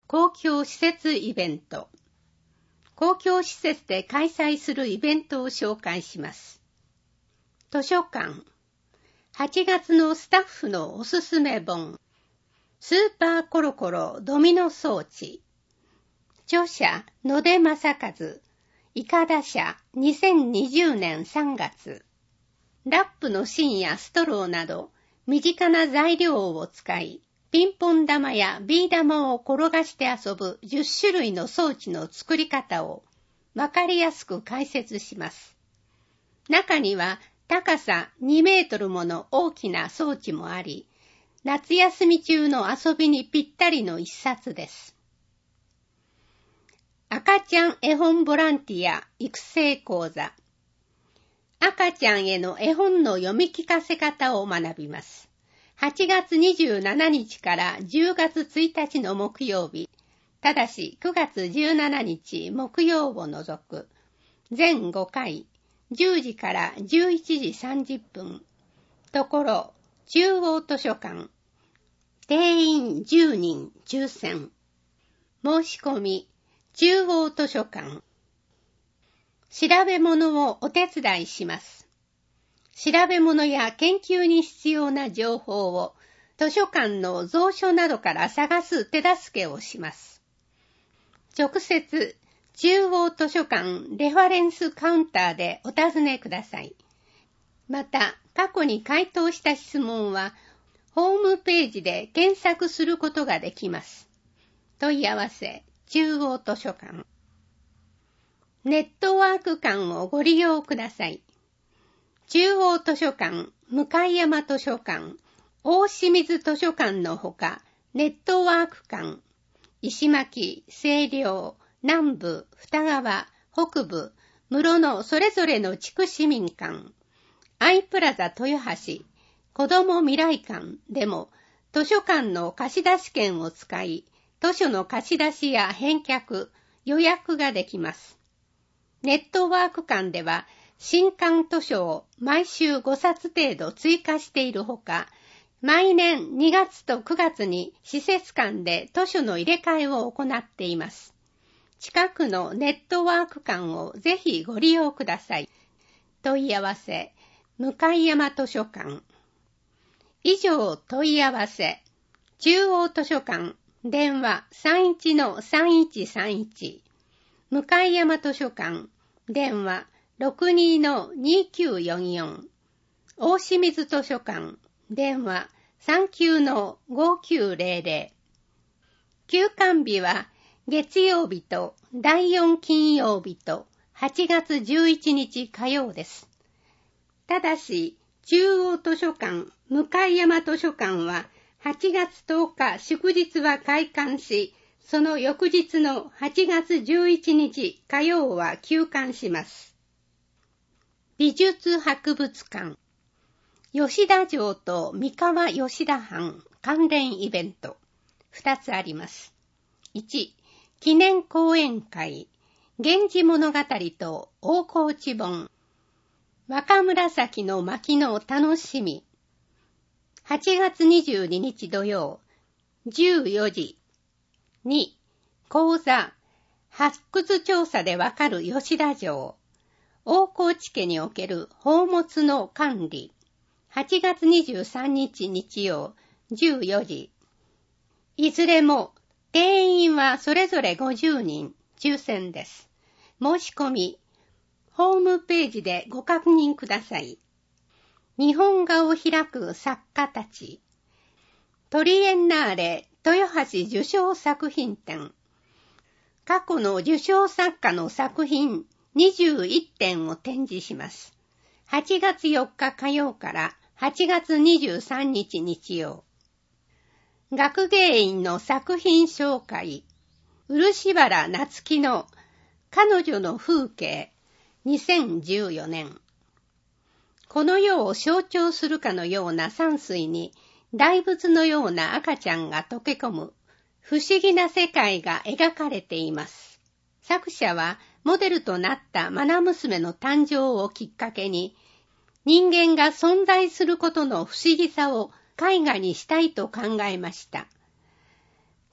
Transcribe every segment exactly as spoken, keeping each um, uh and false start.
公共施設イベント。公共施設で開催するイベントを紹介します。図書館。はちがつのスタッフのおすすめ本。スーパーコロコロドミノ装置。著者、野出正和。いかだ社、にせんにじゅうねんさんがつ。ラップの芯やストローなど、身近な材料を使い、ピンポン玉やビー玉を転がして遊ぶじゅっしゅるいの装置の作り方をわかりやすく解説します。中には高さにメートルもの大きな装置もあり、夏休み中の遊びにぴったりの一冊です。赤ちゃん絵本ボランティア育成講座。赤ちゃんへの絵本の読み聞かせ方を学びます。はちがつにじゅうしちにちからじゅうがつついたちの木曜日、ただしくがつじゅうしちにち木曜を除く、全ごかい、じゅうじからじゅういちじさんじゅっぷん、ところ、中央図書館、定員じゅうにん抽選、申し込み、中央図書館、調べ物をお手伝いします。調べ物や研究に必要な情報を図書館の蔵書などから探す手助けをします。直接、中央図書館レファレンスカウンターでお尋ねください。また、過去に回答した質問は、ホームページで検索することができます。問い合わせ、中央図書館。ネットワーク館をご利用ください。中央図書館、向山図書館、大清水図書館のほか、ネットワーク館、石巻、西陵、南部、二川、北部、室のそれぞれの地区市民館、アイプラザ豊橋、子ども未来館でも図書館の貸出券を使い、図書の貸し出しや返却、予約ができます。ネットワーク館では、新刊図書を毎週ごさつ程度追加しているほか、毎年にがつとくがつに施設間で図書の入れ替えを行っています。近くのネットワーク館をぜひご利用ください。問い合わせ、向山図書館。以上問い合わせ、中央図書館、電話 さんいちのさんいちさんいち、向山図書館、電話ろくにのにきゅうよんよん、大清水図書館、電話さんきゅうのごきゅうぜろぜろ。休館日は月曜日とだいよん金曜日とはちがつじゅういちにち火曜です。ただし、中央図書館、向山図書館ははちがつとおか祝日は開館し、その翌日のはちがつじゅういちにち火曜は休館します。美術博物館。吉田城と三河吉田藩関連イベント。ふたつあります。いち、記念講演会。源氏物語と大河内本。若紫の巻の楽しみ。はちがつにじゅうににち土曜、じゅうよじ。に、講座。発掘調査でわかる吉田城。大河内家における宝物の管理。はちがつにじゅうさんにち日曜、じゅうよじ。いずれも定員はそれぞれごじゅうにん、抽選です。申し込み、ホームページでご確認ください。日本画を開く作家たち。トリエンナーレ豊橋受賞作品展。過去の受賞作家の作品にじゅういってんを展示します。はちがつよっか火曜からはちがつにじゅうさんにち日曜。学芸員の作品紹介。漆原夏樹の彼女の風景にせんじゅうよねん。この世を象徴するかのような山水に大仏のような赤ちゃんが溶け込む不思議な世界が描かれています。作者はモデルとなった愛娘の誕生をきっかけに人間が存在することの不思議さを絵画にしたいと考えました。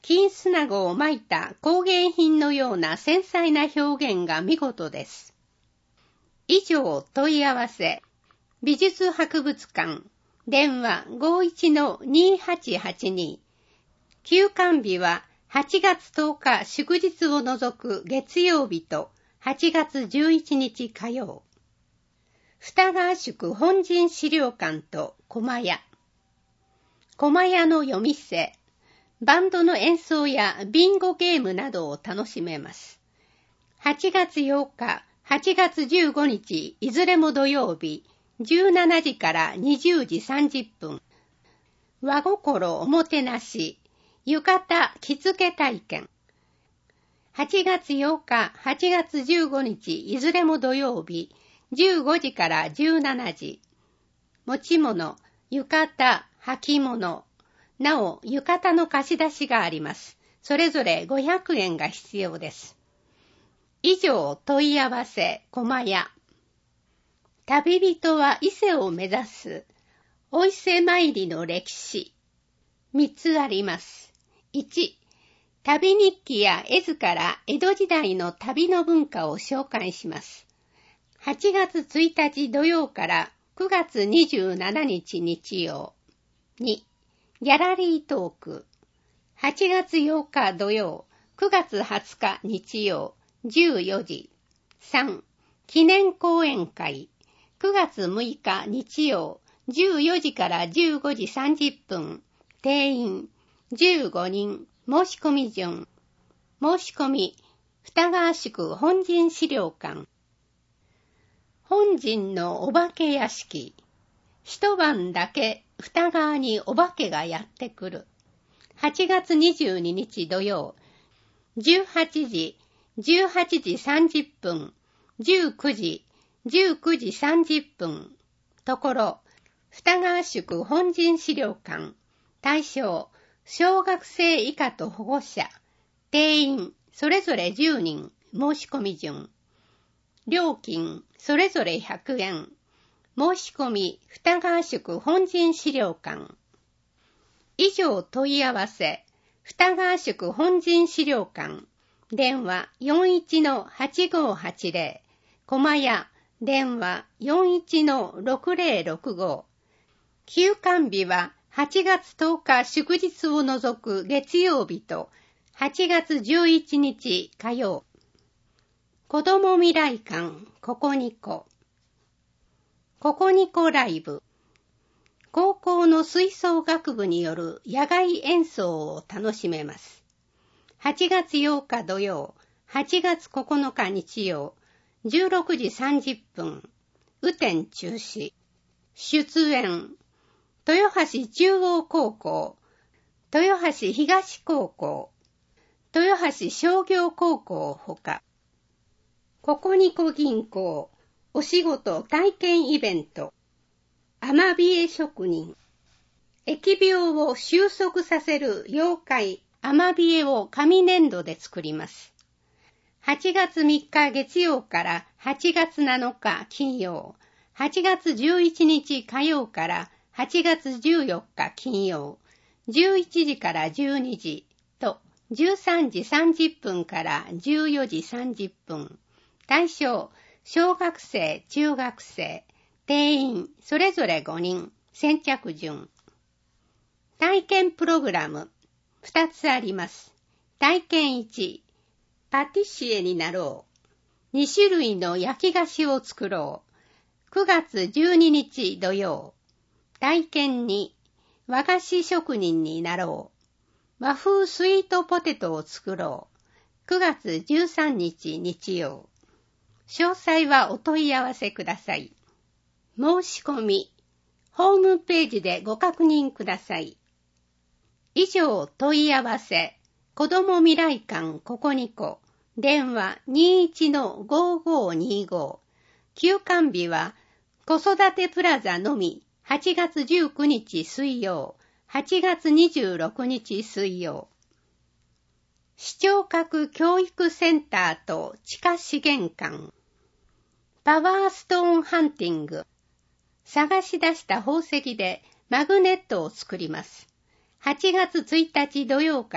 金砂子を巻いた工芸品のような繊細な表現が見事です。以上問い合わせ。美術博物館。電話 ごーいちのにーはちはちに。休館日ははちがつとおか祝日を除く月曜日とはちがつじゅういちにち火曜。二川宿本陣資料館と駒屋。駒屋の夜店。バンドの演奏やビンゴゲームなどを楽しめます。はちがつようか、はちがつじゅうごにち、いずれも土曜日、じゅうしちじからにじゅうじさんじゅっぷん。和心おもてなし、浴衣着付け体験。はちがつようか、はちがつじゅうごにち、いずれも土曜日、じゅうごじからじゅうしちじ。持ち物、浴衣、履物。なお、浴衣の貸し出しがあります。それぞれごひゃくえんが必要です。以上、問い合わせ、駒屋。旅人は伊勢を目指す。お伊勢参りの歴史。みっつあります。いち、旅日記や絵図から江戸時代の旅の文化を紹介します。はちがつついたち土曜からくがつにじゅうしちにち日曜。に、ギャラリートーク。はちがつようか土曜、くがつはつか日曜、じゅうよじ。さん、記念講演会。くがつむいか日曜、じゅうよじからじゅうごじさんじゅっぷん。定員じゅうごにん。申し込み順。申し込み、二川宿本陣資料館。本陣のお化け屋敷。一晩だけ二川にお化けがやってくる。はちがつにじゅうににち土曜、じゅうはちじ、じゅうはちじさんじゅっぷん、じゅうくじ、じゅうくじさんじゅっぷん。ところ、二川宿本陣資料館。対象、小学生以下と保護者。定員、それぞれじゅうにん。申し込み順。料金、それぞれひゃくえん。申し込み、二川宿本陣資料館。以上問い合わせ、二川宿本陣資料館。電話 よんいちのはちごーはちぜろ。駒屋、電話 よんいちのろくぜろろくご。休館日ははちがつとおか祝日を除く月曜日とはちがつじゅういちにち火曜。子ども未来館ココニコ。ココニコライブ。高校の吹奏楽部による野外演奏を楽しめます。はちがつようか土曜、はちがつここのか日曜、じゅうろくじさんじゅっぷん。雨天中止。出演。豊橋中央高校、豊橋東高校、豊橋商業高校ほか、ココニコ銀行、お仕事体験イベント、アマビエ職人、疫病を収束させる妖怪、アマビエを紙粘土で作ります。はちがつみっか月曜からはちがつなのか金曜、はちがつじゅういちにち火曜からはちがつじゅうよっか金曜、じゅういちじからじゅうにじとじゅうさんじさんじゅっぷんからじゅうよじさんじゅっぷん。対象、小学生、中学生。定員、それぞれごにん。先着順。体験プログラム、ふたつあります。体験いち、パティシエになろう。にしゅるいの焼き菓子を作ろう。くがつじゅうににち土曜。体験に、和菓子職人になろう。和風スイートポテトを作ろう。くがつじゅうさんにち日曜。詳細はお問い合わせください。申し込み、ホームページでご確認ください。以上問い合わせ、子ども未来館ココニコ、電話 にいちのごーごーにーご。休館日は子育てプラザのみ。はちがつじゅうくにち水曜、はちがつにじゅうろくにち水曜。視聴覚教育センターと地下資源館。パワーストーンハンティング。探し出した宝石でマグネットを作ります。はちがつついたち土曜から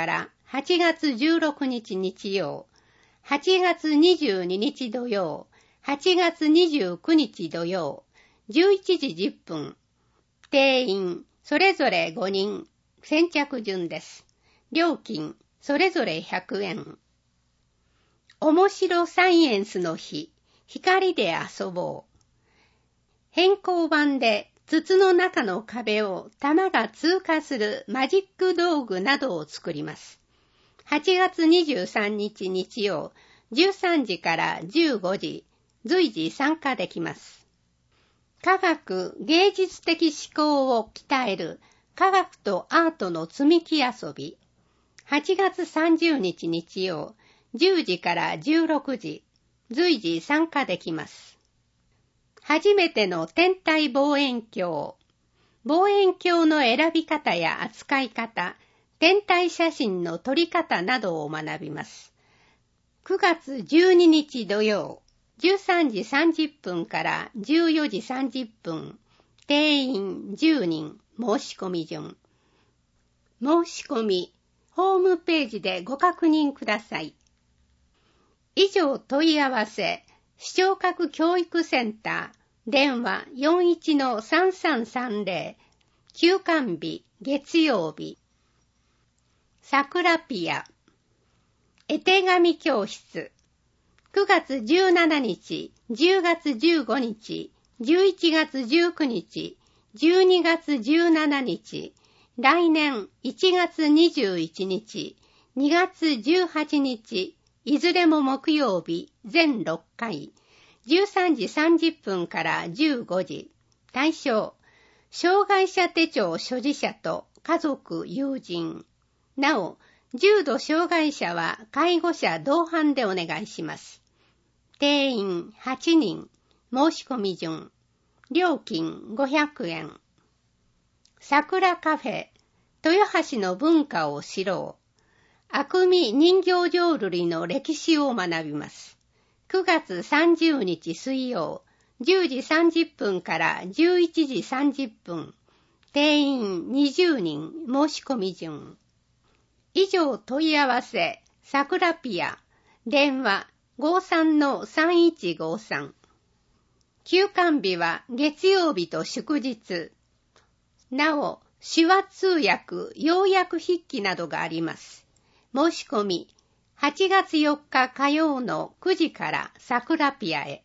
はちがつじゅうろくにち日曜、はちがつにじゅうににち土曜、はちがつにじゅうくにち土曜、じゅういちじじゅっぷん。定員、それぞれごにん。先着順です。料金、それぞれひゃくえん。面白サイエンスの日、光で遊ぼう。変更版で筒の中の壁を弾が通過するマジック道具などを作ります。はちがつにじゅうさんにち日曜、じゅうさんじからじゅうごじ、随時参加できます。科学芸術的思考を鍛える科学とアートの積み木遊び。はちがつさんじゅうにち日曜、じゅうじからじゅうろくじ、随時参加できます。初めての天体望遠鏡。望遠鏡の選び方や扱い方、天体写真の撮り方などを学びます。くがつじゅうににち土曜、じゅうさんじさんじゅっぷんからじゅうよじさんじゅっぷん、定員じゅうにん、申し込み順。申し込み、ホームページでご確認ください。以上問い合わせ、視聴覚教育センター、電話 よんいちのさんさんさんぜろ、休館日、月曜日。さくらピア。絵手紙教室。くがつじゅうしちにち、じゅうがつじゅうごにち、じゅういちがつじゅうくにち、じゅうにがつじゅうしちにち、来年いちがつにじゅういちにち、にがつじゅうはちにち、いずれも木曜日、全ろっかい、じゅうさんじさんじゅっぷんからじゅうごじ。対象、障害者手帳所持者と家族、友人。なお、重度障害者は介護者同伴でお願いします。定員はちにん、申し込み順。料金ごひゃくえん。桜カフェ、豊橋の文化を知ろう。あくみ人形浄瑠璃の歴史を学びます。くがつさんじゅうにち水曜、じゅうじさんじゅっぷんからじゅういちじさんじゅっぷん。定員にじゅうにん、申し込み順。以上問い合わせ、さくらピア、電話 ごさんのさんいちごさん。休館日は月曜日と祝日。なお、手話通訳、要約筆記などがあります。申し込み、はちがつよっか火曜のくじからさくらピアへ。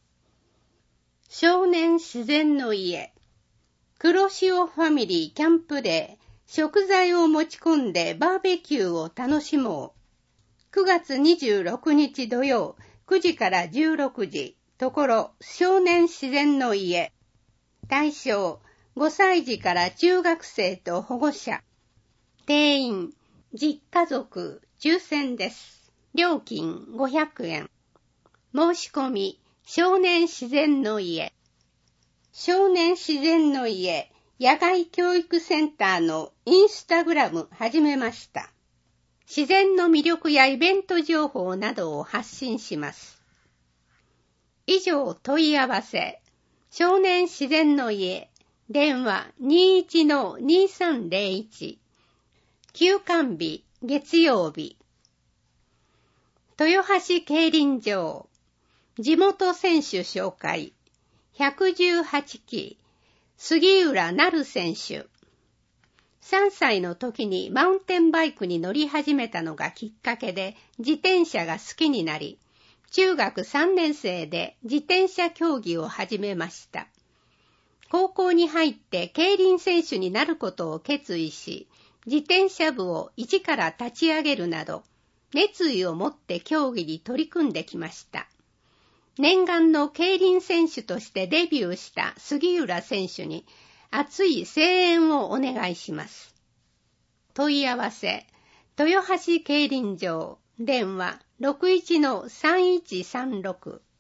少年自然の家。黒潮ファミリーキャンプデー。食材を持ち込んでバーベキューを楽しもう。くがつにじゅうろくにち土曜、くじからじゅうろくじ。ところ、少年自然の家。対象、ごさいじから中学生と保護者。定員、実家族、抽選です。料金ごひゃくえん。申し込み、少年自然の家。少年自然の家。野外教育センターのインスタグラム始めました。自然の魅力やイベント情報などを発信します。以上問い合わせ、少年自然の家、電話 にいちのにさんぜろいち、休館日、月曜日。豊橋競輪場、地元選手紹介、ひゃくじゅうはちき、杉浦なる選手。さんさいの時にマウンテンバイクに乗り始めたのがきっかけで自転車が好きになり、中学さんねんせいで自転車競技を始めました。高校に入って競輪選手になることを決意し、自転車部を一から立ち上げるなど、熱意を持って競技に取り組んできました。念願の競輪選手としてデビューした杉浦選手に熱い声援をお願いします。問い合わせ、豊橋競輪場、電話 ろくいちのさんいちさんろく。